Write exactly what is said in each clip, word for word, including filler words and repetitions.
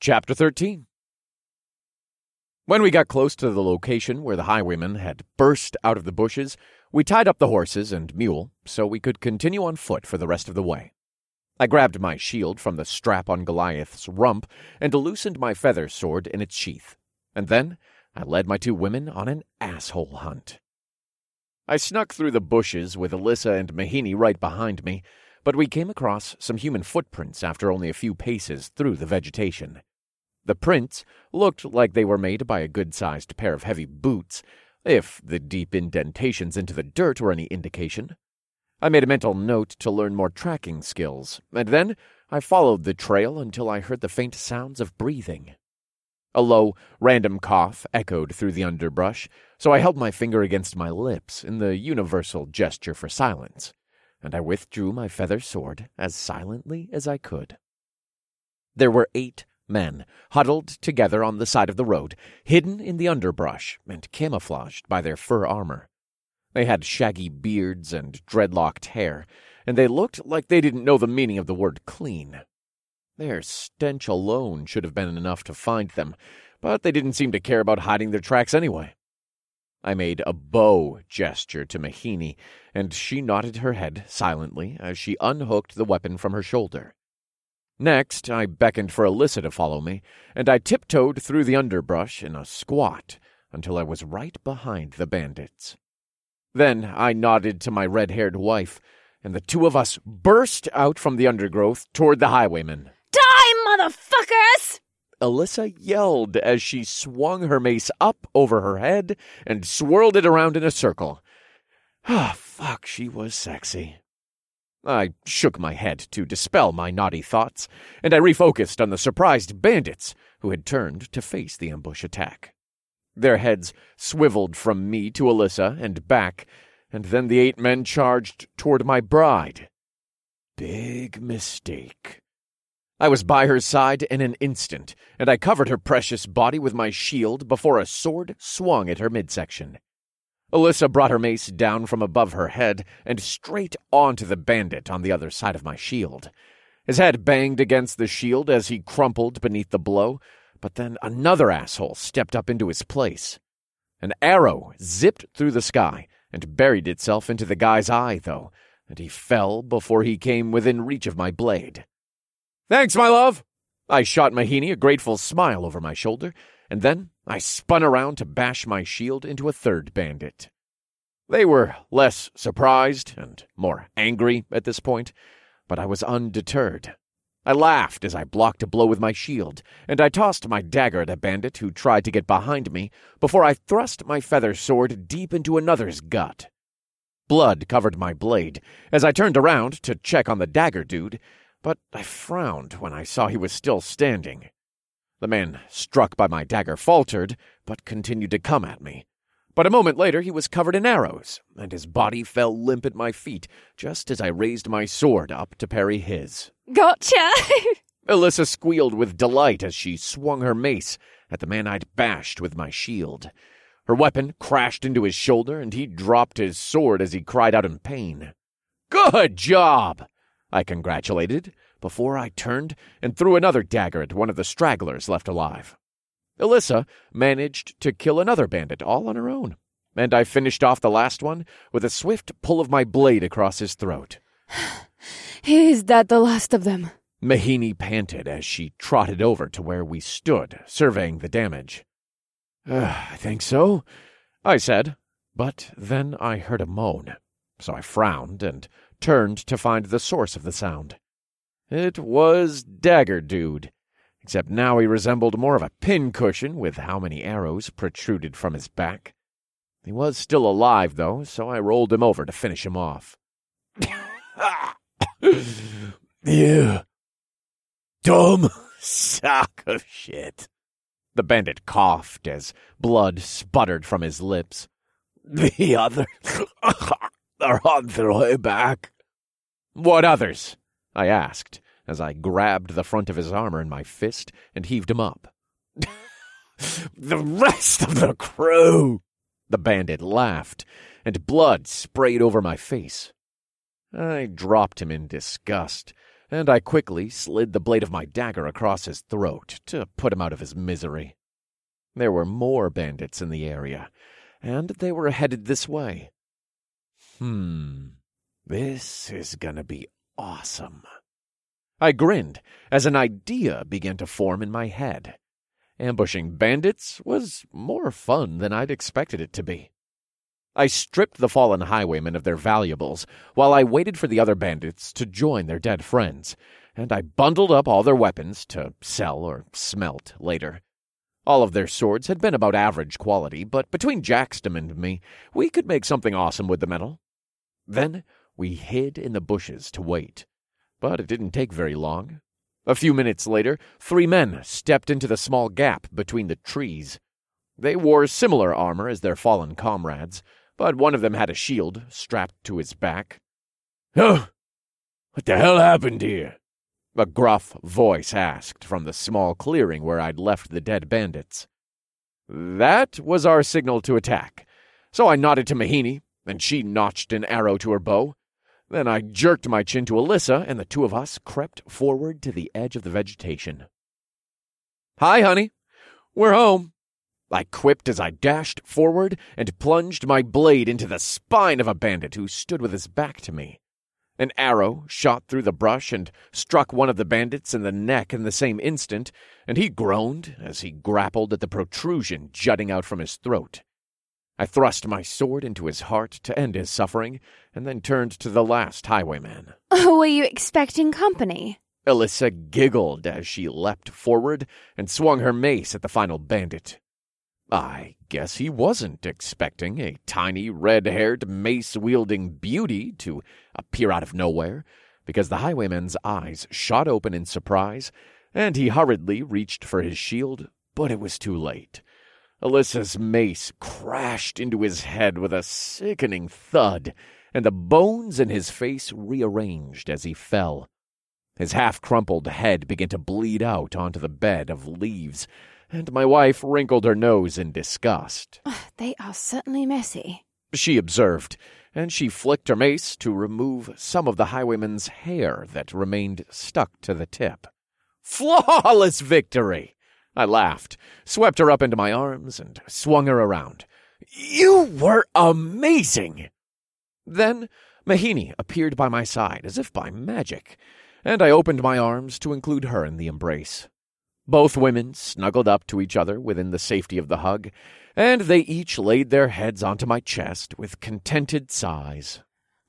Chapter thirteen. When we got close to the location where the highwayman had burst out of the bushes, we tied up the horses and mule so we could continue on foot for the rest of the way. I grabbed my shield from the strap on Goliath's rump and loosened my feather sword in its sheath, and then I led my two women on an asshole hunt. I snuck through the bushes with Alyssa and Mahini right behind me, but we came across some human footprints after only a few paces through the vegetation. The prints looked like they were made by a good-sized pair of heavy boots, if the deep indentations into the dirt were any indication. I made a mental note to learn more tracking skills, and then I followed the trail until I heard the faint sounds of breathing. A low, random cough echoed through the underbrush, so I held my finger against my lips in the universal gesture for silence, and I withdrew my feather sword as silently as I could. There were eight men huddled together on the side of the road, hidden in the underbrush and camouflaged by their fur armor. They had shaggy beards and dreadlocked hair, and they looked like they didn't know the meaning of the word clean. Their stench alone should have been enough to find them, but they didn't seem to care about hiding their tracks anyway. I made a bow gesture to Mahini, and she nodded her head silently as she unhooked the weapon from her shoulder. Next, I beckoned for Alyssa to follow me, and I tiptoed through the underbrush in a squat until I was right behind the bandits. Then I nodded to my red-haired wife, and the two of us burst out from the undergrowth toward the highwayman. Die, motherfuckers! Alyssa yelled as she swung her mace up over her head and swirled it around in a circle. Ah, fuck, she was sexy. I shook my head to dispel my naughty thoughts, and I refocused on the surprised bandits who had turned to face the ambush attack. Their heads swiveled from me to Alyssa and back, and then the eight men charged toward my bride. Big mistake. I was by her side in an instant, and I covered her precious body with my shield before a sword swung at her midsection. Alyssa brought her mace down from above her head and straight onto the bandit on the other side of my shield. His head banged against the shield as he crumpled beneath the blow, but then another asshole stepped up into his place. An arrow zipped through the sky and buried itself into the guy's eye, though, and he fell before he came within reach of my blade. "Thanks, my love!" I shot Mahini a grateful smile over my shoulder, and then I spun around to bash my shield into a third bandit. They were less surprised and more angry at this point, but I was undeterred. I laughed as I blocked a blow with my shield, and I tossed my dagger at a bandit who tried to get behind me before I thrust my feather sword deep into another's gut. Blood covered my blade as I turned around to check on the dagger dude, but I frowned when I saw he was still standing. The man struck by my dagger faltered, but continued to come at me. But a moment later he was covered in arrows, and his body fell limp at my feet just as I raised my sword up to parry his. Gotcha! Alyssa squealed with delight as she swung her mace at the man I'd bashed with my shield. Her weapon crashed into his shoulder, and he dropped his sword as he cried out in pain. "Good job!" I congratulated, before I turned and threw another dagger at one of the stragglers left alive. Alyssa managed to kill another bandit all on her own, and I finished off the last one with a swift pull of my blade across his throat. Is that the last of them? Mahini panted as she trotted over to where we stood, surveying the damage. Uh, I think so, I said, but then I heard a moan, so I frowned and turned to find the source of the sound. It was Dagger Dude, except now he resembled more of a pincushion with how many arrows protruded from his back. He was still alive, though, so I rolled him over to finish him off. "You dumb sack of shit," the bandit coughed as blood sputtered from his lips. "The others are on their way back." "What others?" I asked, as I grabbed the front of his armor in my fist and heaved him up. "The rest of the crew!" The bandit laughed, and blood sprayed over my face. I dropped him in disgust, and I quickly slid the blade of my dagger across his throat to put him out of his misery. There were more bandits in the area, and they were headed this way. Hmm, this is gonna be awesome. I grinned as an idea began to form in my head. Ambushing bandits was more fun than I'd expected it to be. I stripped the fallen highwaymen of their valuables while I waited for the other bandits to join their dead friends, and I bundled up all their weapons to sell or smelt later. All of their swords had been about average quality, but between Jackstam and me, we could make something awesome with the metal. Then we hid in the bushes to wait, but it didn't take very long. A few minutes later, three men stepped into the small gap between the trees. They wore similar armor as their fallen comrades, but one of them had a shield strapped to his back. "Huh? What the hell happened here?" a gruff voice asked from the small clearing where I'd left the dead bandits. That was our signal to attack, so I nodded to Mahini, and she notched an arrow to her bow. Then I jerked my chin to Alyssa, and the two of us crept forward to the edge of the vegetation. "Hi, honey. We're home," I quipped as I dashed forward and plunged my blade into the spine of a bandit who stood with his back to me. An arrow shot through the brush and struck one of the bandits in the neck in the same instant, and he groaned as he grappled at the protrusion jutting out from his throat. I thrust my sword into his heart to end his suffering, and then turned to the last highwayman. Oh, were you expecting company? Alyssa giggled as she leapt forward and swung her mace at the final bandit. I guess he wasn't expecting a tiny, red-haired, mace-wielding beauty to appear out of nowhere, because the highwayman's eyes shot open in surprise, and he hurriedly reached for his shield, but it was too late. Alyssa's mace crashed into his head with a sickening thud, and the bones in his face rearranged as he fell. His half-crumpled head began to bleed out onto the bed of leaves, and my wife wrinkled her nose in disgust. They are certainly messy, she observed, and she flicked her mace to remove some of the highwayman's hair that remained stuck to the tip. Flawless victory! I laughed, swept her up into my arms, and swung her around. You were amazing! Then Mahini appeared by my side as if by magic, and I opened my arms to include her in the embrace. Both women snuggled up to each other within the safety of the hug, and they each laid their heads onto my chest with contented sighs.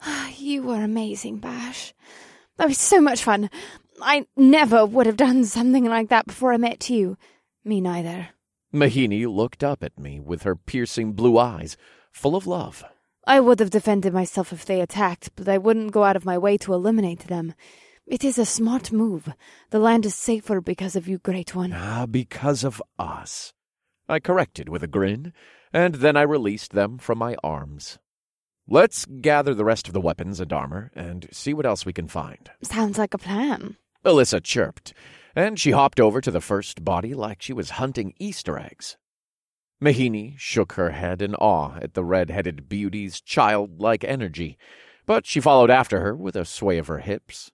You were amazing, Bash. That was so much fun. I never would have done something like that before I met you. Me neither. Mahini looked up at me with her piercing blue eyes, full of love. I would have defended myself if they attacked, but I wouldn't go out of my way to eliminate them. It is a smart move. The land is safer because of you, Great One. Ah, because of us. I corrected with a grin, and then I released them from my arms. Let's gather the rest of the weapons and armor and see what else we can find. Sounds like a plan. Alyssa chirped, and she hopped over to the first body like she was hunting Easter eggs. Mahini shook her head in awe at the red-headed beauty's childlike energy, but she followed after her with a sway of her hips.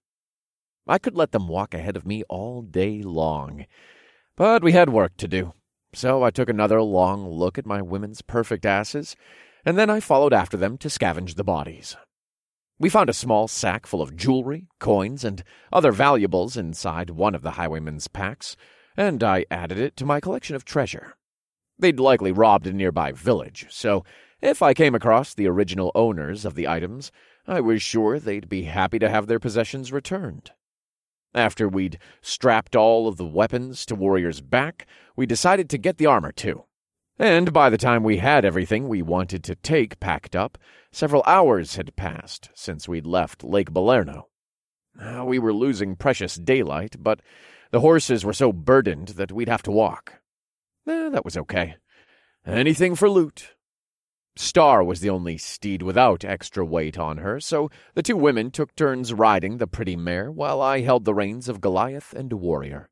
I could let them walk ahead of me all day long, but we had work to do, so I took another long look at my women's perfect asses, and then I followed after them to scavenge the bodies. We found a small sack full of jewelry, coins, and other valuables inside one of the highwaymen's packs, and I added it to my collection of treasure. They'd likely robbed a nearby village, so if I came across the original owners of the items, I was sure they'd be happy to have their possessions returned. After we'd strapped all of the weapons to Warrior's back, we decided to get the armor too. And by the time we had everything we wanted to take packed up, several hours had passed since we'd left Lake Balerno. We were losing precious daylight, but the horses were so burdened that we'd have to walk. Eh, that was okay. Anything for loot. Star was the only steed without extra weight on her, so the two women took turns riding the pretty mare while I held the reins of Goliath and Warrior.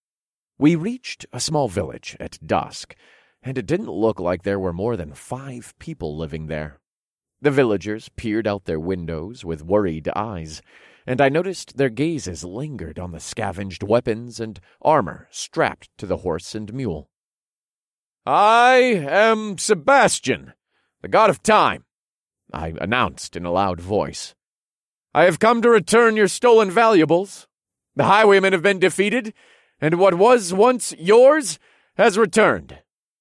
We reached a small village at dusk, and it didn't look like there were more than five people living there. The villagers peered out their windows with worried eyes, and I noticed their gazes lingered on the scavenged weapons and armor strapped to the horse and mule. "I am Sebastian, the god of time," I announced in a loud voice. "I have come to return your stolen valuables. The highwaymen have been defeated, and what was once yours has returned."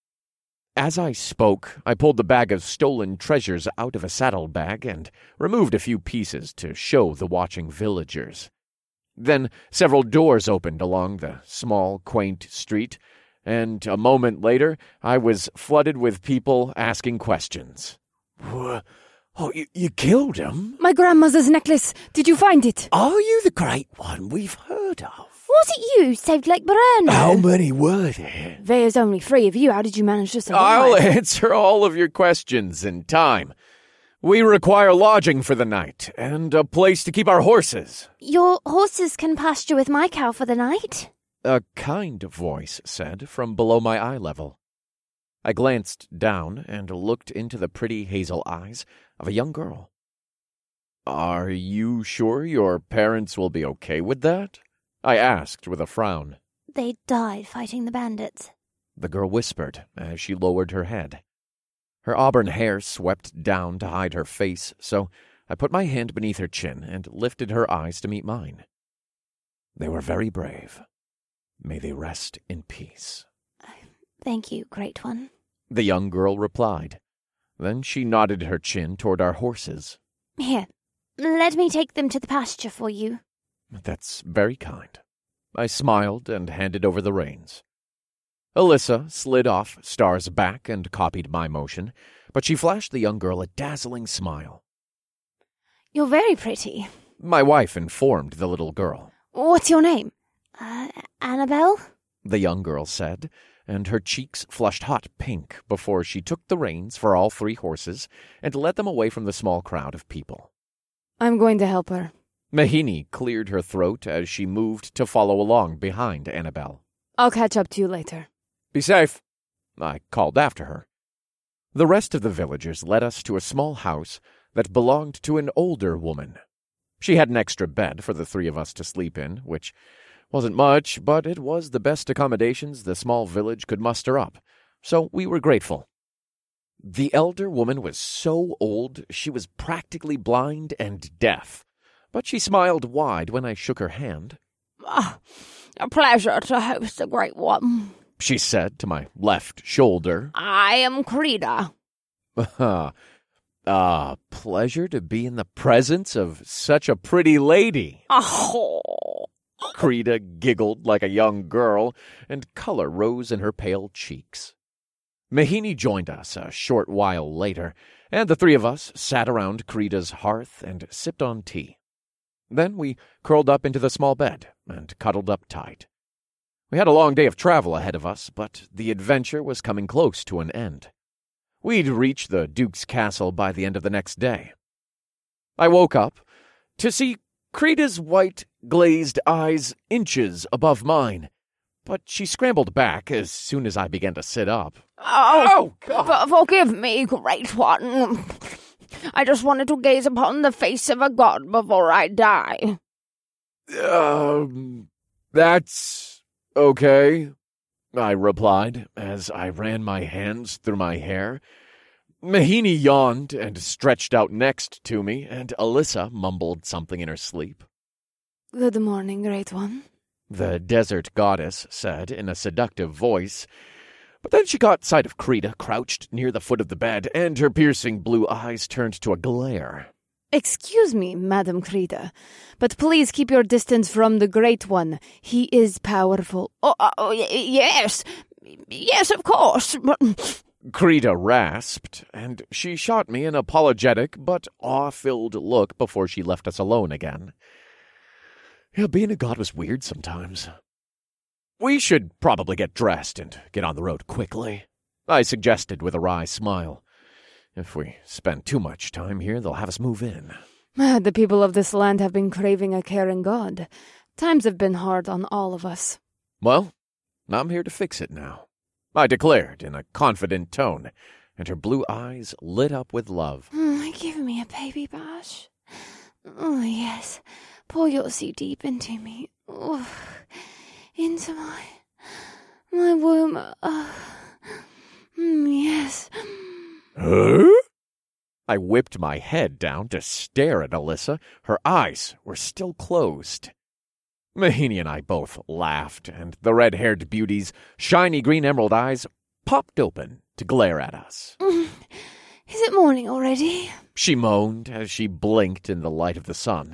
As I spoke, I pulled the bag of stolen treasures out of a saddlebag and removed a few pieces to show the watching villagers. Then several doors opened along the small, quaint street, and a moment later I was flooded with people asking questions. "Oh, you, you killed him?" My grandmother's necklace. Did you find it? "Are you the great one we've heard of?" Was it you saved Lake Burano? "How many were there?" There's only three of you. How did you manage to survive? "I'll answer all of your questions in time. We require lodging for the night and a place to keep our horses." Your horses can pasture with my cow for the night? A kind voice said from below my eye level. I glanced down and looked into the pretty hazel eyes of a young girl. "Are you sure your parents will be okay with that?" I asked with a frown. They died fighting the bandits, the girl whispered as she lowered her head. Her auburn hair swept down to hide her face, so I put my hand beneath her chin and lifted her eyes to meet mine. "They were very brave. May they rest in peace." Thank you, Great One, the young girl replied. Then she nodded her chin toward our horses. "Here, let me take them to the pasture for you." "That's very kind." I smiled and handed over the reins. Alyssa slid off Star's back and copied my motion, but she flashed the young girl a dazzling smile. "You're very pretty," my wife informed the little girl. "What's your name?" Uh, Annabelle?" the young girl said, and her cheeks flushed hot pink before she took the reins for all three horses and led them away from the small crowd of people. "I'm going to help her." Mahini cleared her throat as she moved to follow along behind Annabelle. "I'll catch up to you later." "Be safe," I called after her. The rest of the villagers led us to a small house that belonged to an older woman. She had an extra bed for the three of us to sleep in, which wasn't much, but it was the best accommodations the small village could muster up, so we were grateful. The elder woman was so old she was practically blind and deaf, but she smiled wide when I shook her hand. Oh, "A pleasure to host the Great One," she said to my left shoulder. "I am Creda." Ah, uh, pleasure to be in the presence of such a pretty lady. Oh. Creda giggled like a young girl, and color rose in her pale cheeks. Mahini joined us a short while later, and the three of us sat around Creda's hearth and sipped on tea. Then we curled up into the small bed and cuddled up tight. We had a long day of travel ahead of us, but the adventure was coming close to an end. We'd reach the Duke's castle by the end of the next day. I woke up to see Creda's white, glazed eyes inches above mine, but she scrambled back as soon as I began to sit up. Oh, oh God! F- forgive me, Great One. I just wanted to gaze upon the face of a god before I die. Um, that's okay, I replied as I ran my hands through my hair. Mahini yawned and stretched out next to me, and Alyssa mumbled something in her sleep. "Good morning, Great One," the desert goddess said in a seductive voice. But then she caught sight of Creda crouched near the foot of the bed, and her piercing blue eyes turned to a glare. "Excuse me, Madam Creda, but please keep your distance from the Great One. He is powerful." "Oh, oh yes, yes, of course, but..." Creda rasped, and she shot me an apologetic but awe-filled look before she left us alone again. Yeah, being a god was weird sometimes. "We should probably get dressed and get on the road quickly," I suggested with a wry smile. "If we spend too much time here, they'll have us move in." "The people of this land have been craving a caring god. Times have been hard on all of us." "Well, I'm here to fix it now," I declared in a confident tone, and her blue eyes lit up with love. Mm, give me a baby bash. Oh, yes. Pour your sea deep into me. Oh, into my... my womb. Oh, mm, yes. Huh? I whipped my head down to stare at Alyssa. Her eyes were still closed. Mahini and I both laughed, and the red-haired beauty's shiny green emerald eyes popped open to glare at us. Mm, is it morning already? She moaned as she blinked in the light of the sun.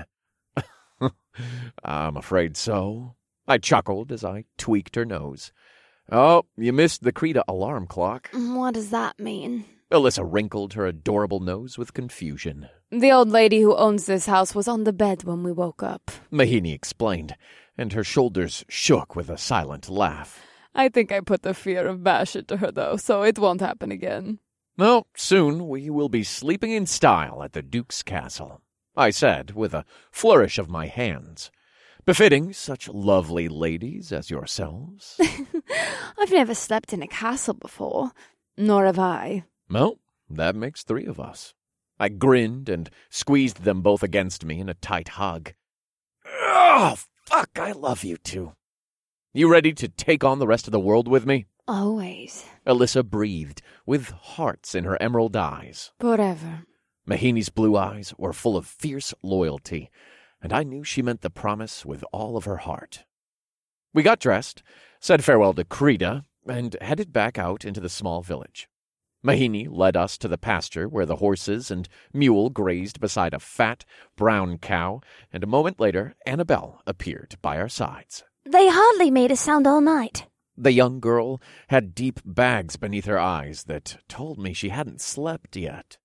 I'm afraid so. I chuckled as I tweaked her nose. Oh, you missed the Krita alarm clock. What does that mean? Alyssa wrinkled her adorable nose with confusion. The old lady who owns this house was on the bed when we woke up. Mahini explained, and her shoulders shook with a silent laugh. I think I put the fear of Bash into her, though, so it won't happen again. No, soon we will be sleeping in style at the Duke's castle, I said with a flourish of my hands, befitting such lovely ladies as yourselves. I've never slept in a castle before, nor have I. Well, that makes three of us. I grinned and squeezed them both against me in a tight hug. Oh, fuck, I love you two. You ready to take on the rest of the world with me? Always. Alyssa breathed, with hearts in her emerald eyes. Forever. Mahini's blue eyes were full of fierce loyalty, and I knew she meant the promise with all of her heart. We got dressed, said farewell to Krita, and headed back out into the small village. Mahini led us to the pasture where the horses and mule grazed beside a fat, brown cow, and a moment later Annabelle appeared by our sides. They hardly made a sound all night. The young girl had deep bags beneath her eyes that told me she hadn't slept yet.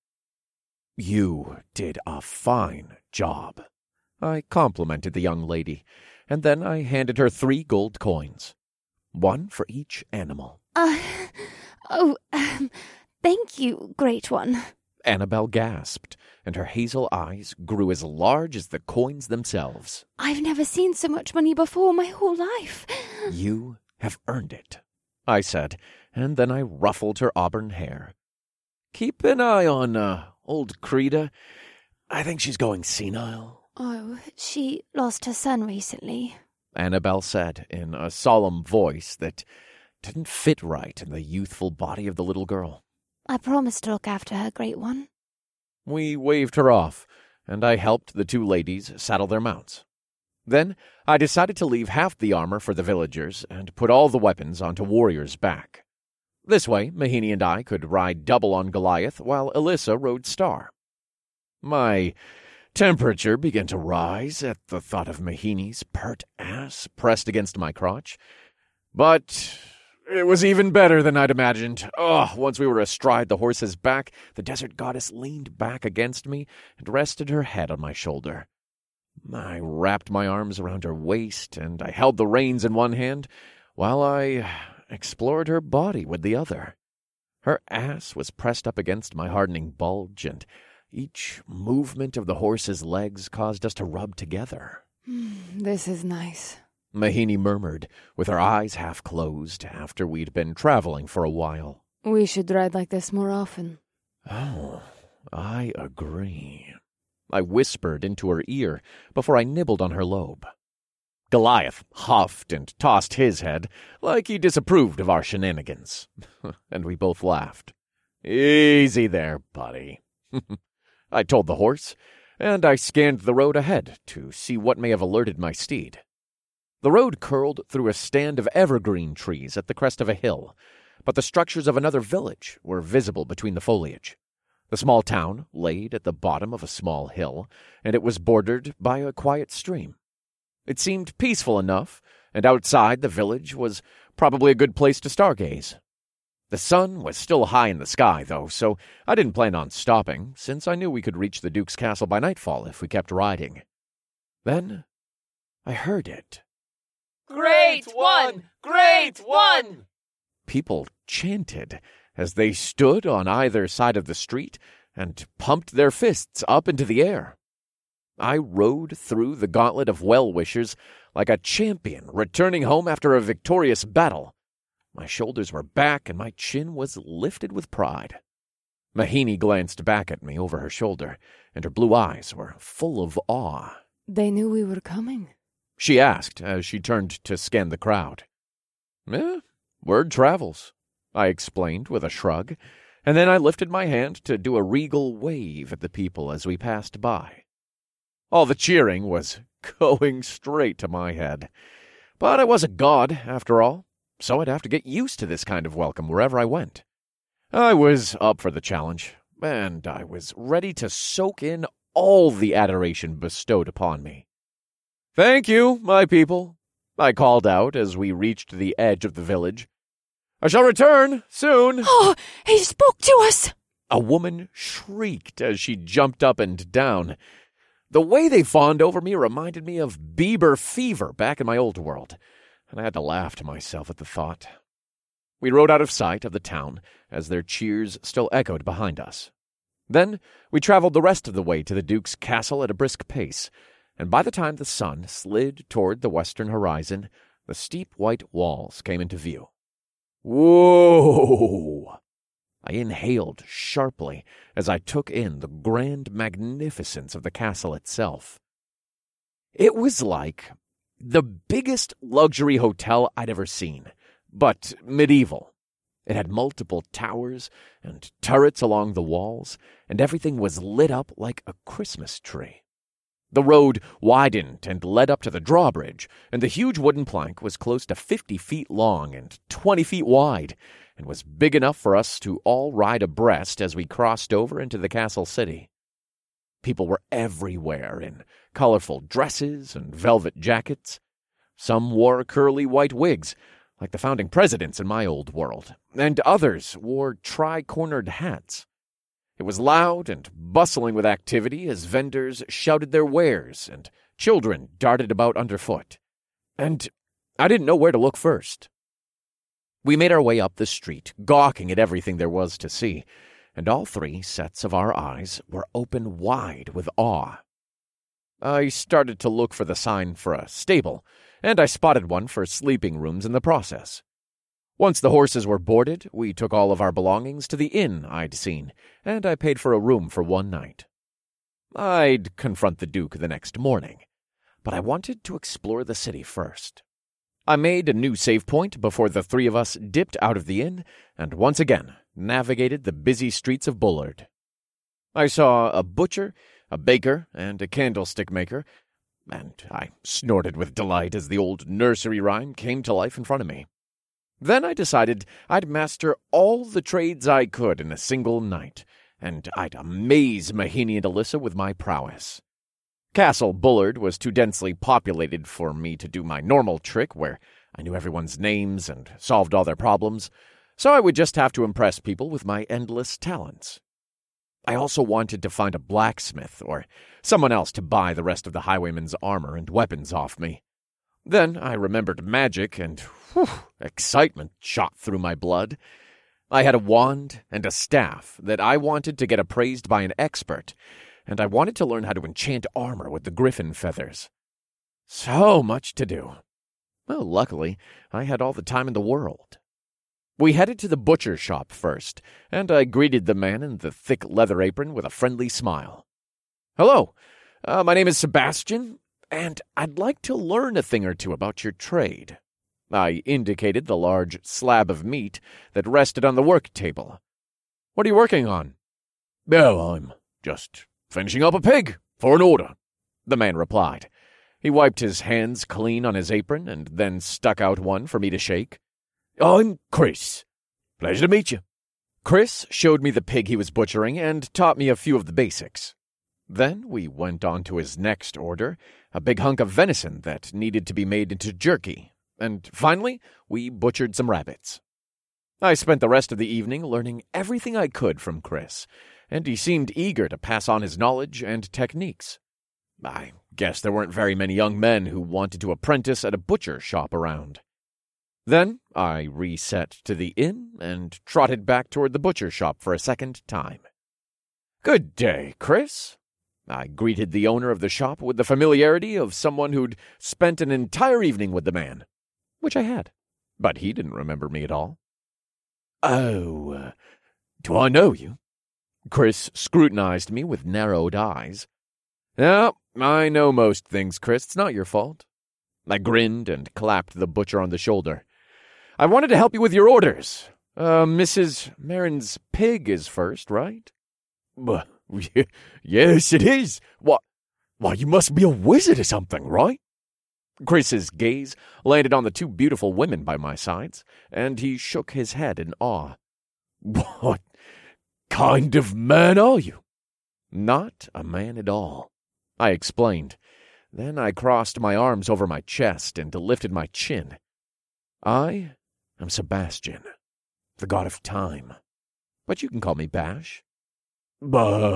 You did a fine job. I complimented the young lady, and then I handed her three gold coins, one for each animal. Uh, oh, um... Thank you, Great One. Annabelle gasped, and her hazel eyes grew as large as the coins themselves. I've never seen so much money before my whole life. You have earned it, I said, and then I ruffled her auburn hair. Keep an eye on uh, old Krita. I think she's going senile. Oh, she lost her son recently, Annabelle said in a solemn voice that didn't fit right in the youthful body of the little girl. I promised to look after her, Great One. We waved her off, and I helped the two ladies saddle their mounts. Then I decided to leave half the armor for the villagers and put all the weapons onto Warrior's back. This way, Mahini and I could ride double on Goliath while Alyssa rode Star. My temperature began to rise at the thought of Mahini's pert ass pressed against my crotch, but it was even better than I'd imagined. Oh, once we were astride the horse's back, the desert goddess leaned back against me and rested her head on my shoulder. I wrapped my arms around her waist, and I held the reins in one hand while I explored her body with the other. Her ass was pressed up against my hardening bulge, and each movement of the horse's legs caused us to rub together. This is nice, Mahini murmured, with her eyes half closed after we'd been traveling for a while. We should ride like this more often. Oh, I agree. I whispered into her ear before I nibbled on her lobe. Goliath huffed and tossed his head like he disapproved of our shenanigans, and we both laughed. Easy there, buddy. I told the horse, and I scanned the road ahead to see what may have alerted my steed. The road curled through a stand of evergreen trees at the crest of a hill, but the structures of another village were visible between the foliage. The small town laid at the bottom of a small hill, and it was bordered by a quiet stream. It seemed peaceful enough, and outside the village was probably a good place to stargaze. The sun was still high in the sky, though, so I didn't plan on stopping, since I knew we could reach the Duke's castle by nightfall if we kept riding. Then I heard it. Great One! Great One! People chanted as they stood on either side of the street and pumped their fists up into the air. I rode through the gauntlet of well-wishers like a champion returning home after a victorious battle. My shoulders were back and my chin was lifted with pride. Mahini glanced back at me over her shoulder, and her blue eyes were full of awe. They knew we were coming? She asked as she turned to scan the crowd. Eh, word travels, I explained with a shrug, and then I lifted my hand to do a regal wave at the people as we passed by. All the cheering was going straight to my head. But I was a god, after all, so I'd have to get used to this kind of welcome wherever I went. I was up for the challenge, and I was ready to soak in all the adoration bestowed upon me. "Thank you, my people," I called out as we reached the edge of the village. "I shall return soon." Oh, he spoke to us! A woman shrieked as she jumped up and down. The way they fawned over me reminded me of Bieber fever back in my old world, and I had to laugh to myself at the thought. We rode out of sight of the town as their cheers still echoed behind us. Then we traveled the rest of the way to the Duke's castle at a brisk pace, and by the time the sun slid toward the western horizon, the steep white walls came into view. Whoa! I inhaled sharply as I took in the grand magnificence of the castle itself. It was like the biggest luxury hotel I'd ever seen, but medieval. It had multiple towers and turrets along the walls, and everything was lit up like a Christmas tree. The road widened and led up to the drawbridge, and the huge wooden plank was close to fifty feet long and twenty feet wide, and was big enough for us to all ride abreast as we crossed over into the castle city. People were everywhere in colorful dresses and velvet jackets. Some wore curly white wigs, like the founding presidents in my old world, and others wore tri-cornered hats. It was loud and bustling with activity as vendors shouted their wares and children darted about underfoot. And I didn't know where to look first. We made our way up the street, gawking at everything there was to see, and all three sets of our eyes were open wide with awe. I started to look for the sign for a stable, and I spotted one for sleeping rooms in the process. Once the horses were boarded, we took all of our belongings to the inn I'd seen, and I paid for a room for one night. I'd confront the Duke the next morning, but I wanted to explore the city first. I made a new save point before the three of us dipped out of the inn and once again navigated the busy streets of Bullard. I saw a butcher, a baker, and a candlestick maker, and I snorted with delight as the old nursery rhyme came to life in front of me. Then I decided I'd master all the trades I could in a single night, and I'd amaze Mahini and Alyssa with my prowess. Castle Bullard was too densely populated for me to do my normal trick where I knew everyone's names and solved all their problems, so I would just have to impress people with my endless talents. I also wanted to find a blacksmith or someone else to buy the rest of the highwayman's armor and weapons off me. Then I remembered magic, and whew, excitement shot through my blood. I had a wand and a staff that I wanted to get appraised by an expert, and I wanted to learn how to enchant armor with the griffin feathers. So much to do. Well, luckily, I had all the time in the world. We headed to the butcher shop first, and I greeted the man in the thick leather apron with a friendly smile. "Hello, uh, my name is Sebastian, and I'd like to learn a thing or two about your trade." I indicated the large slab of meat that rested on the work table. "What are you working on?" "Oh, I'm just finishing up a pig for an order," the man replied. He wiped his hands clean on his apron and then stuck out one for me to shake. "I'm Chris. Pleasure to meet you." Chris showed me the pig he was butchering and taught me a few of the basics. Then we went on to his next order, a big hunk of venison that needed to be made into jerky, and finally we butchered some rabbits. I spent the rest of the evening learning everything I could from Chris, and he seemed eager to pass on his knowledge and techniques. I guess there weren't very many young men who wanted to apprentice at a butcher shop around. Then I reset to the inn and trotted back toward the butcher shop for a second time. "Good day, Chris." I greeted the owner of the shop with the familiarity of someone who'd spent an entire evening with the man, which I had, but he didn't remember me at all. "Oh, uh, do I know you?" Chris scrutinized me with narrowed eyes. Yeah, I know most things, Chris. It's not your fault. I grinned and clapped the butcher on the shoulder. I wanted to help you with your orders. Uh, Missus Marin's pig is first, right? Well, yes, it is. What? Why, you must be a wizard or something, right? Chris's gaze landed on the two beautiful women by my sides, and he shook his head in awe. What kind of man are you? Not a man at all, I explained. Then I crossed my arms over my chest and lifted my chin. I am Sebastian, the god of time. But you can call me Bash. Uh,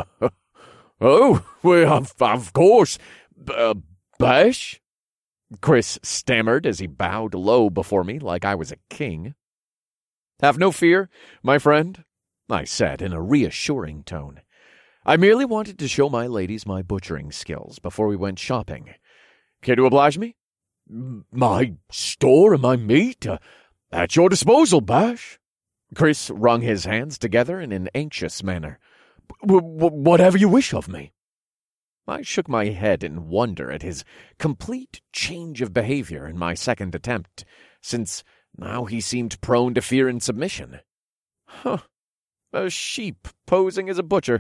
oh, well, of, of course. Uh, Bash? Chris stammered as he bowed low before me like I was a king. Have no fear, my friend, I said in a reassuring tone. I merely wanted to show my ladies my butchering skills before we went shopping. Care to oblige me? My store and my meat? Uh, at your disposal, Bash. Chris wrung his hands together in an anxious manner. W- w- whatever you wish of me. I shook my head in wonder at his complete change of behavior in my second attempt, since now he seemed prone to fear and submission. Huh. A sheep posing as a butcher.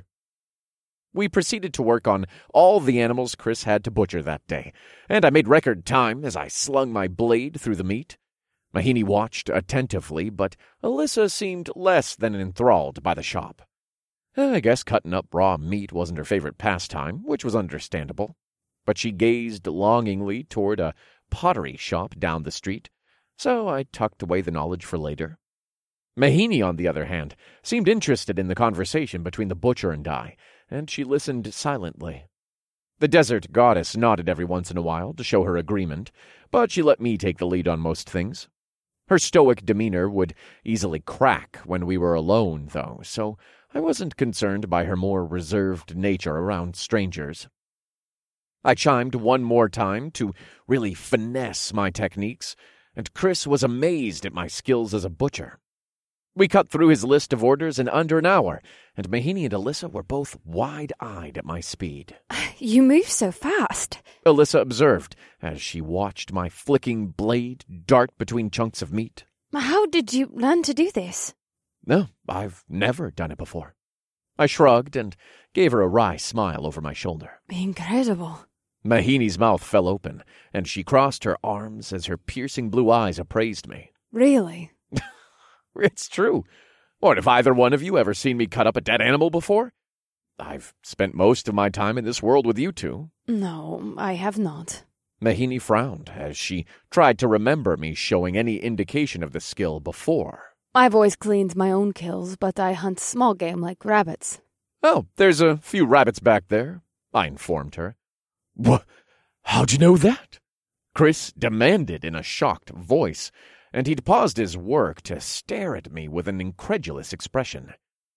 We proceeded to work on all the animals Chris had to butcher that day, and I made record time as I slung my blade through the meat. Mahini watched attentively, but Alyssa seemed less than enthralled by the shop. I guess cutting up raw meat wasn't her favorite pastime, which was understandable, but she gazed longingly toward a pottery shop down the street, so I tucked away the knowledge for later. Mahini, on the other hand, seemed interested in the conversation between the butcher and I, and she listened silently. The desert goddess nodded every once in a while to show her agreement, but she let me take the lead on most things. Her stoic demeanor would easily crack when we were alone, though, so I wasn't concerned by her more reserved nature around strangers. I chimed one more time to really finesse my techniques, and Chris was amazed at my skills as a butcher. We cut through his list of orders in under an hour, and Mahini and Alyssa were both wide-eyed at my speed. You move so fast, Alyssa observed as she watched my flicking blade dart between chunks of meat. How did you learn to do this? No, I've never done it before. I shrugged and gave her a wry smile over my shoulder. Incredible. Mahini's mouth fell open, and she crossed her arms as her piercing blue eyes appraised me. Really? It's true. What, have either one of you ever seen me cut up a dead animal before? I've spent most of my time in this world with you two. No, I have not. Mahini frowned as she tried to remember me showing any indication of the skill before. I've always cleaned my own kills, but I hunt small game like rabbits. Oh, there's a few rabbits back there, I informed her. What? How'd you know that? Chris demanded in a shocked voice, and he'd paused his work to stare at me with an incredulous expression.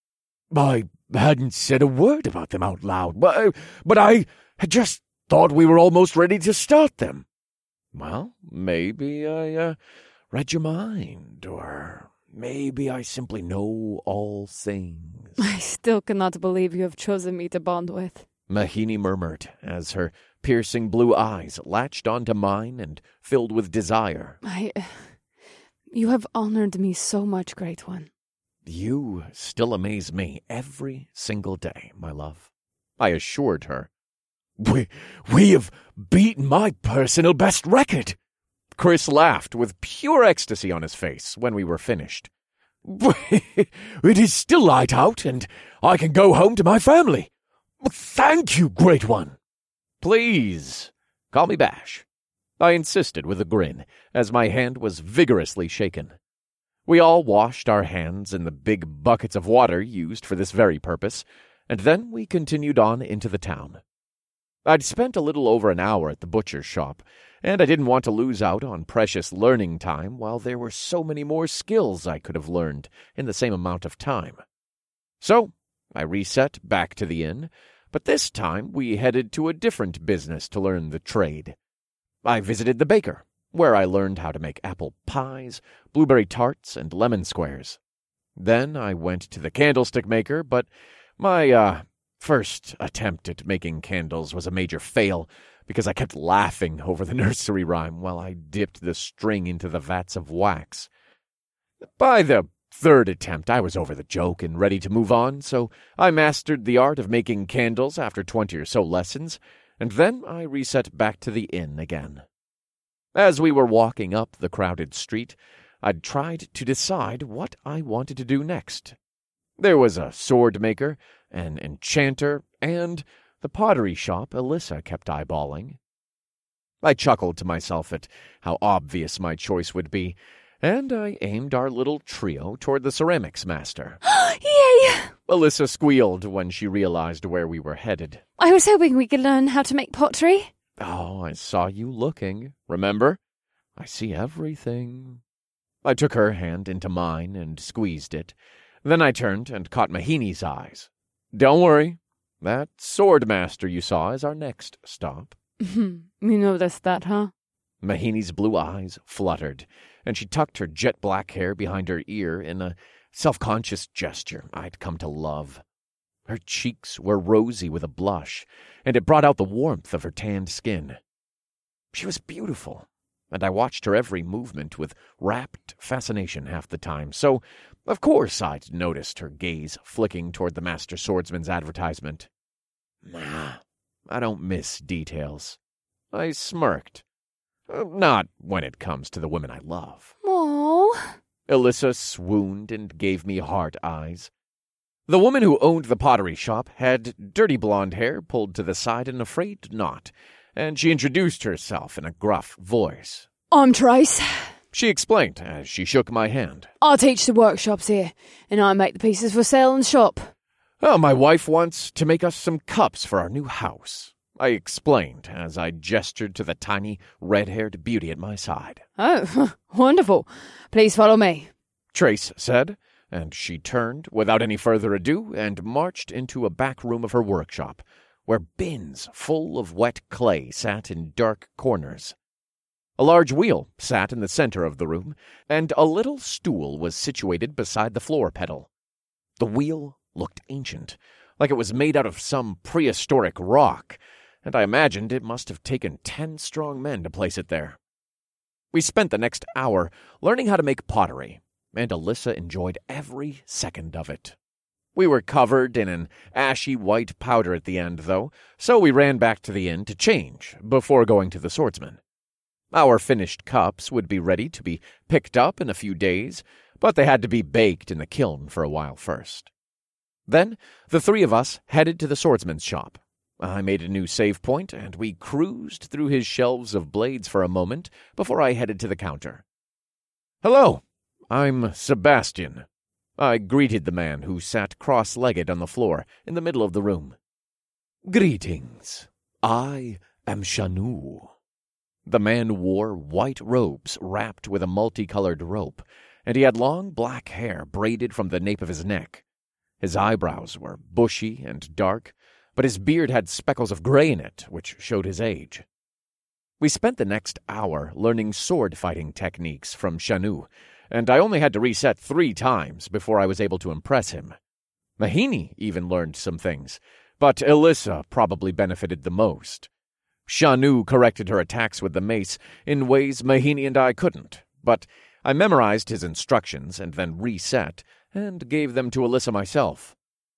I hadn't said a word about them out loud, but, but I had just thought we were almost ready to start them. Well, maybe I uh, read your mind, or maybe I simply know all things. I still cannot believe you have chosen me to bond with, Mahini murmured as her piercing blue eyes latched onto mine and filled with desire. I... You have honored me so much, Great One. You still amaze me every single day, my love, I assured her. We, we have beaten my personal best record. Chris laughed with pure ecstasy on his face when we were finished. It is still light out, and I can go home to my family. Thank you, Great One. Please, call me Bash, I insisted with a grin, as my hand was vigorously shaken. We all washed our hands in the big buckets of water used for this very purpose, and then we continued on into the town. I'd spent a little over an hour at the butcher's shop, and I didn't want to lose out on precious learning time while there were so many more skills I could have learned in the same amount of time. So I reset back to the inn, but this time we headed to a different business to learn the trade. I visited the baker, where I learned how to make apple pies, blueberry tarts, and lemon squares. Then I went to the candlestick maker, but my, uh, First attempt at making candles was a major fail because I kept laughing over the nursery rhyme while I dipped the string into the vats of wax. By the third attempt, I was over the joke and ready to move on, so I mastered the art of making candles after twenty or so lessons, and then I reset back to the inn again. As we were walking up the crowded street, I'd tried to decide what I wanted to do next. There was a sword maker, an enchanter, and the pottery shop Alyssa kept eyeballing. I chuckled to myself at how obvious my choice would be, and I aimed our little trio toward the ceramics master. Yay! Alyssa squealed when she realized where we were headed. I was hoping we could learn how to make pottery. Oh, I saw you looking, remember? I see everything. I took her hand into mine and squeezed it. Then I turned and caught Mahini's eyes. Don't worry. That sword master you saw is our next stop. You noticed that, huh? Mahini's blue eyes fluttered, and she tucked her jet-black hair behind her ear in a self-conscious gesture I'd come to love. Her cheeks were rosy with a blush, and it brought out the warmth of her tanned skin. She was beautiful, and I watched her every movement with rapt fascination half the time, so of course I'd noticed her gaze flicking toward the Master Swordsman's advertisement. Nah, I don't miss details. I smirked. Uh, not when it comes to the women I love. Oh. Alyssa swooned and gave me heart eyes. The woman who owned the pottery shop had dirty blonde hair pulled to the side in a frayed knot, and she introduced herself in a gruff voice. I'm Trace. She explained as she shook my hand. I teach the workshops here, and I make the pieces for sale in the shop. Oh, my wife wants to make us some cups for our new house, I explained as I gestured to the tiny, red-haired beauty at my side. Oh, wonderful. Please follow me, Trace said, and she turned without any further ado and marched into a back room of her workshop, where bins full of wet clay sat in dark corners. A large wheel sat in the center of the room, and a little stool was situated beside the floor pedal. The wheel looked ancient, like it was made out of some prehistoric rock, and I imagined it must have taken ten strong men to place it there. We spent the next hour learning how to make pottery, and Alyssa enjoyed every second of it. We were covered in an ashy white powder at the end, though, so we ran back to the inn to change before going to the swordsman. Our finished cups would be ready to be picked up in a few days, but they had to be baked in the kiln for a while first. Then the three of us headed to the swordsman's shop. I made a new save point, and we cruised through his shelves of blades for a moment before I headed to the counter. Hello, I'm Sebastian. I greeted the man who sat cross-legged on the floor in the middle of the room. Greetings. I am Shanu. The man wore white robes wrapped with a multicolored rope, and he had long black hair braided from the nape of his neck. His eyebrows were bushy and dark, but his beard had speckles of gray in it, which showed his age. We spent the next hour learning sword-fighting techniques from Shanu, and I only had to reset three times before I was able to impress him. Mahini even learned some things, but Alyssa probably benefited the most. Shanu corrected her attacks with the mace in ways Mahini and I couldn't, but I memorized his instructions and then reset and gave them to Alyssa myself.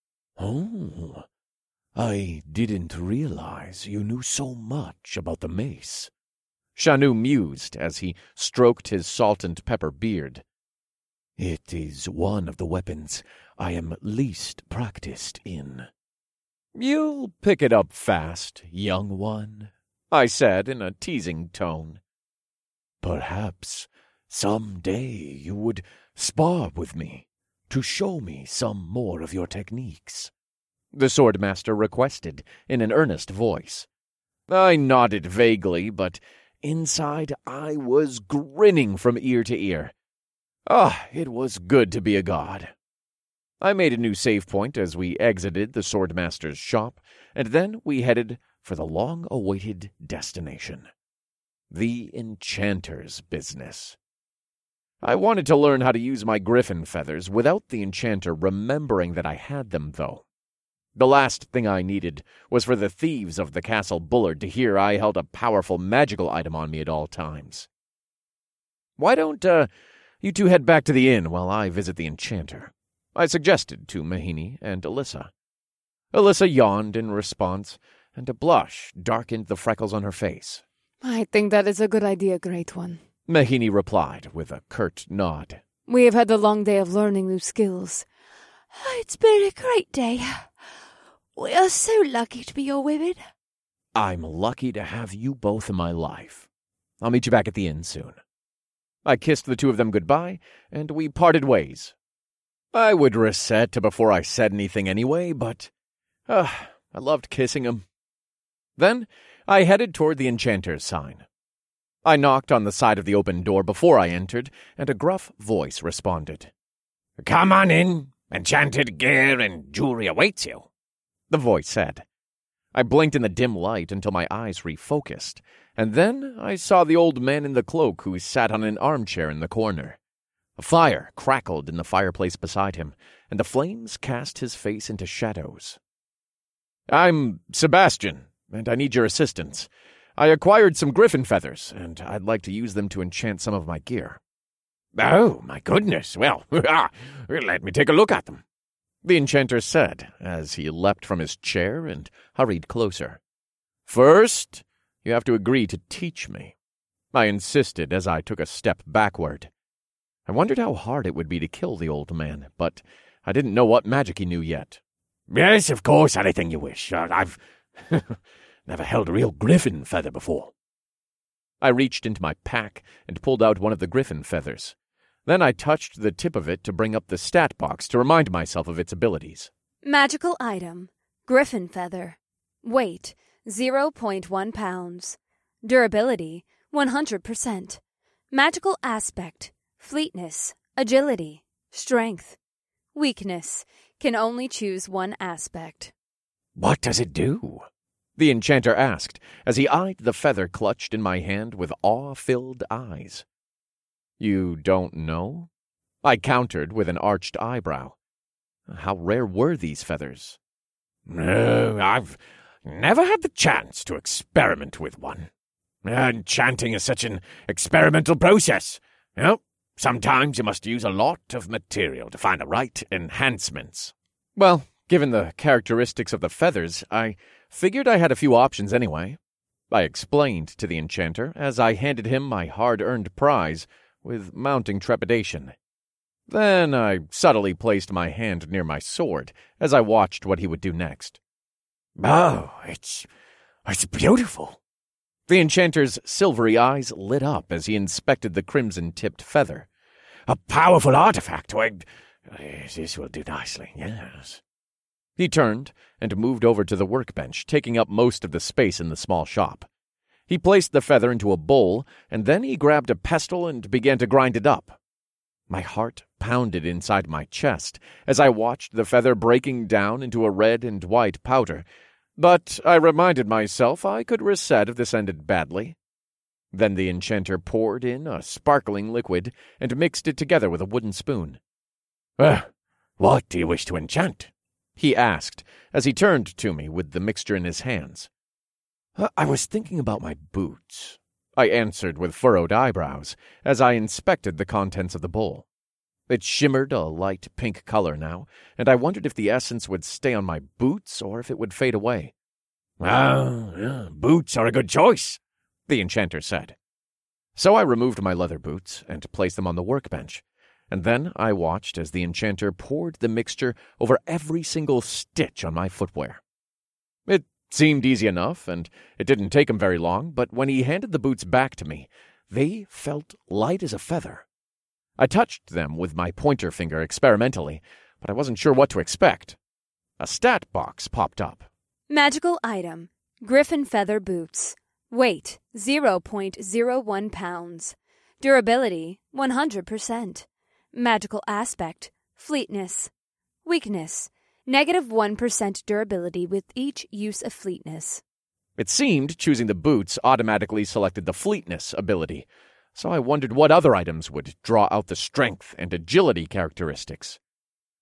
Oh, I didn't realize you knew so much about the mace. Shanu mused as he stroked his salt and pepper beard. It is one of the weapons I am least practiced in. You'll pick it up fast, young one, I said in a teasing tone. Perhaps some day you would spar with me to show me some more of your techniques, the swordmaster requested in an earnest voice. I nodded vaguely, but inside I was grinning from ear to ear. Ah, it was good to be a god. I made a new save point as we exited the swordmaster's shop, and then we headed for the long-awaited destination, the enchanter's business. I wanted to learn how to use my griffin feathers without the enchanter remembering that I had them, though. The last thing I needed was for the thieves of the Castle Bullard to hear I held a powerful magical item on me at all times. Why don't, uh, you two head back to the inn while I visit the enchanter? I suggested to Mahini and Alyssa. Alyssa yawned in response, and a blush darkened the freckles on her face. I think that is a good idea, Great One. Mahini replied with a curt nod. We have had a long day of learning new skills. It's been a great day. We are so lucky to be your women. I'm lucky to have you both in my life. I'll meet you back at the inn soon. I kissed the two of them goodbye, and we parted ways. I would reset before I said anything anyway, but uh, I loved kissing him. Then I headed toward the enchanter's sign. I knocked on the side of the open door before I entered, and a gruff voice responded. Come on in. Enchanted gear and jewelry awaits you, the voice said. I blinked in the dim light until my eyes refocused, and then I saw the old man in the cloak who sat on an armchair in the corner. A fire crackled in the fireplace beside him, and the flames cast his face into shadows. I'm Sebastian, and I need your assistance. I acquired some griffin feathers, and I'd like to use them to enchant some of my gear. Oh, my goodness. Well, let me take a look at them, the enchanter said as he leapt from his chair and hurried closer. First, you have to agree to teach me, I insisted as I took a step backward. I wondered how hard it would be to kill the old man, but I didn't know what magic he knew yet. Yes, of course, anything you wish. Uh, I've never held a real griffin feather before. I reached into my pack and pulled out one of the griffin feathers. Then I touched the tip of it to bring up the stat box to remind myself of its abilities. Magical item, Griffin Feather. Weight, zero point one pounds. Durability, one hundred percent. Magical aspect, fleetness, agility, strength. Weakness, can only choose one aspect. What does it do? The enchanter asked as he eyed the feather clutched in my hand with awe-filled eyes. You don't know? I countered with an arched eyebrow. How rare were these feathers? No, I've never had the chance to experiment with one. Enchanting is such an experimental process. You know, sometimes you must use a lot of material to find the right enhancements. Well, given the characteristics of the feathers, I figured I had a few options anyway. I explained to the enchanter as I handed him my hard-earned prize with mounting trepidation. Then I subtly placed my hand near my sword as I watched what he would do next. Oh, it's, it's beautiful. The enchanter's silvery eyes lit up as he inspected the crimson-tipped feather. A powerful artifact. I, this will do nicely, yes. He turned and moved over to the workbench, taking up most of the space in the small shop. He placed the feather into a bowl, and then he grabbed a pestle and began to grind it up. My heart pounded inside my chest as I watched the feather breaking down into a red and white powder, but I reminded myself I could reset if this ended badly. Then the enchanter poured in a sparkling liquid and mixed it together with a wooden spoon. Uh, what do you wish to enchant? He asked as he turned to me with the mixture in his hands. I was thinking about my boots, I answered with furrowed eyebrows as I inspected the contents of the bowl. It shimmered a light pink color now, and I wondered if the essence would stay on my boots or if it would fade away. Ah, yeah, boots are a good choice, the enchanter said. So I removed my leather boots and placed them on the workbench, and then I watched as the enchanter poured the mixture over every single stitch on my footwear. It seemed easy enough, and it didn't take him very long, but when he handed the boots back to me, they felt light as a feather. I touched them with my pointer finger experimentally, but I wasn't sure what to expect. A stat box popped up. Magical item, Griffin Feather Boots. Weight, zero point zero one pounds. Durability, one hundred percent. Magical aspect, fleetness. Weakness, negative one percent durability with each use of fleetness. It seemed choosing the boots automatically selected the fleetness ability, so I wondered what other items would draw out the strength and agility characteristics.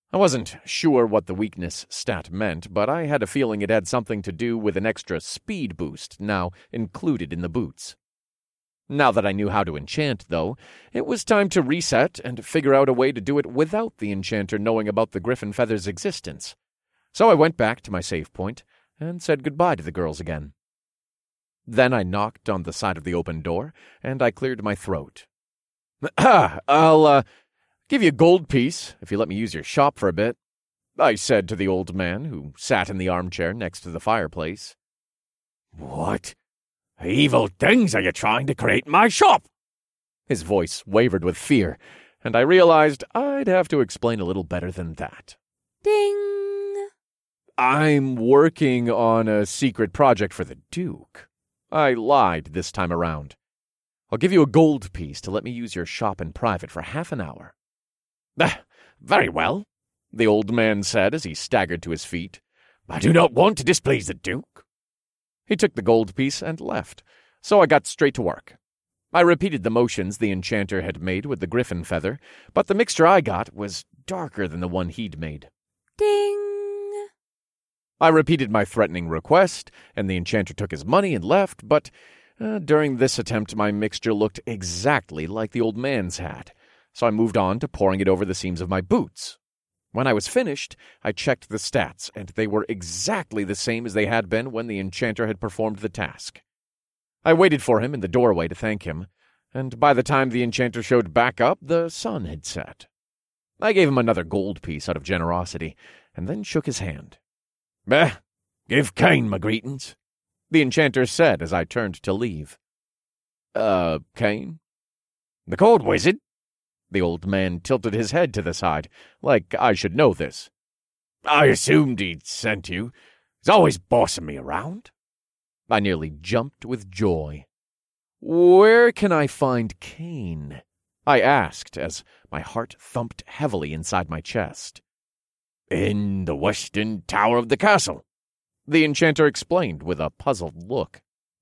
I wasn't sure what the weakness stat meant, but I had a feeling it had something to do with an extra speed boost now included in the boots. Now that I knew how to enchant, though, it was time to reset and figure out a way to do it without the enchanter knowing about the griffin feather's existence. So I went back to my save point and said goodbye to the girls again. Then I knocked on the side of the open door, and I cleared my throat. Ah, I'll, uh, give you a gold piece if you let me use your shop for a bit, I said to the old man who sat in the armchair next to the fireplace. What evil things are you trying to create in my shop? His voice wavered with fear, and I realized I'd have to explain a little better than that. Ding! I'm working on a secret project for the Duke. I lied this time around. I'll give you a gold piece to let me use your shop in private for half an hour. Ah, very well, the old man said as he staggered to his feet. I do not want to displease the Duke. He took the gold piece and left, so I got straight to work. I repeated the motions the enchanter had made with the griffin feather, but the mixture I got was darker than the one he'd made. Ding! I repeated my threatening request, and the enchanter took his money and left, but uh, during this attempt my mixture looked exactly like the old man's had, so I moved on to pouring it over the seams of my boots. When I was finished, I checked the stats, and they were exactly the same as they had been when the enchanter had performed the task. I waited for him in the doorway to thank him, and by the time the enchanter showed back up, the sun had set. I gave him another gold piece out of generosity, and then shook his hand. Eh, give Cain my greetings, the enchanter said as I turned to leave. Uh, Cain? The court wizard? The old man tilted his head to the side, like I should know this. I assumed he'd sent you. He's always bossing me around. I nearly jumped with joy. Where can I find Cain? I asked as my heart thumped heavily inside my chest. In the western tower of the castle, the enchanter explained with a puzzled look.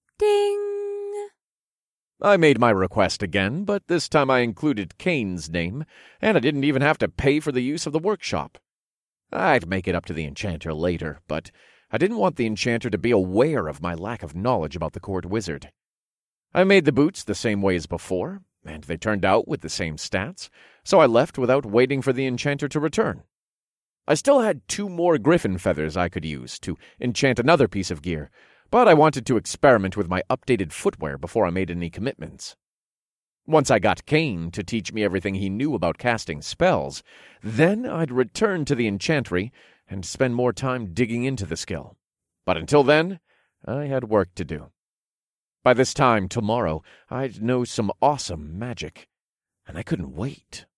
Ding! I made my request again, but this time I included Cain's name, and I didn't even have to pay for the use of the workshop. I'd make it up to the enchanter later, but I didn't want the enchanter to be aware of my lack of knowledge about the court wizard. I made the boots the same way as before, and they turned out with the same stats, so I left without waiting for the enchanter to return. I still had two more griffin feathers I could use to enchant another piece of gear, but I wanted to experiment with my updated footwear before I made any commitments. Once I got Cain to teach me everything he knew about casting spells, then I'd return to the enchantry and spend more time digging into the skill. But until then, I had work to do. By this time tomorrow, I'd know some awesome magic, and I couldn't wait.